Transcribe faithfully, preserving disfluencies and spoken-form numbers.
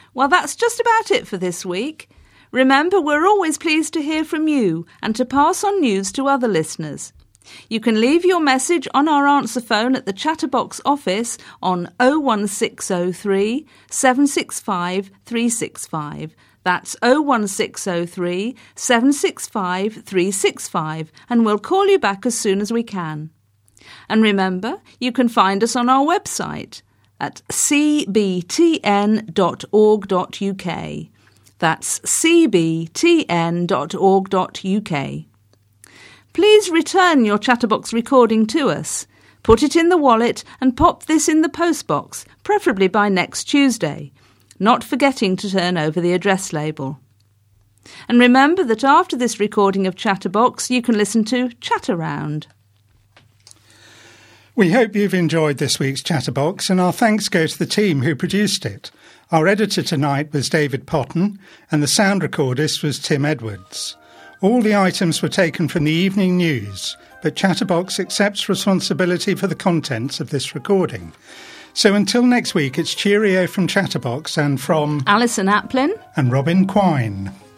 Well, that's just about it for this week. Remember, we're always pleased to hear from you and to pass on news to other listeners. You can leave your message on our answer phone at the Chatterbox office on oh one six oh three, seven six five, three six five. That's oh one six oh three, seven six five, three six five, and we'll call you back as soon as we can. And remember, you can find us on our website at c b t n dot org dot u k. That's c b t n dot org dot u k. Please return your Chatterbox recording to us. Put it in the wallet and pop this in the postbox, preferably by next Tuesday, not forgetting to turn over the address label. And remember that after this recording of Chatterbox, you can listen to Chat Around. We hope you've enjoyed this week's Chatterbox, and our thanks go to the team who produced it. Our editor tonight was David Potton, and the sound recordist was Tim Edwards. All the items were taken from the evening news, but Chatterbox accepts responsibility for the contents of this recording. So until next week, it's cheerio from Chatterbox and from Alison Aplin and Robin Quine.